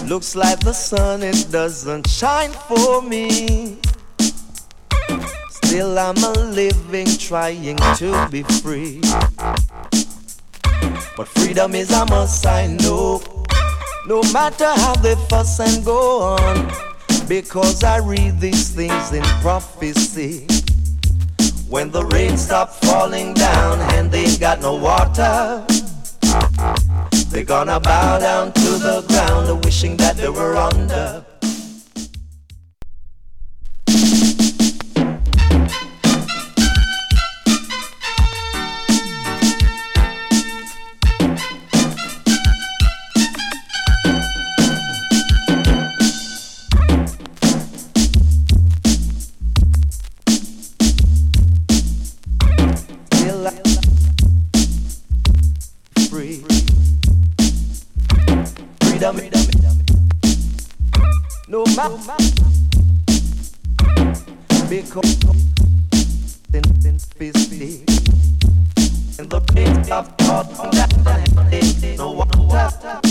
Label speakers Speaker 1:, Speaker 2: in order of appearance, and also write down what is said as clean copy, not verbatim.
Speaker 1: Looks like the sun, it doesn't shine for me. Still I'm a living, trying to be free. But freedom is a must, I know. No matter how they fuss and go on, because I read these things in prophecy. When the rain stops falling down and they ain't got no water, they're gonna bow down to the ground, wishing that they were under. No matter, because in fisty and the pain of thought that no water.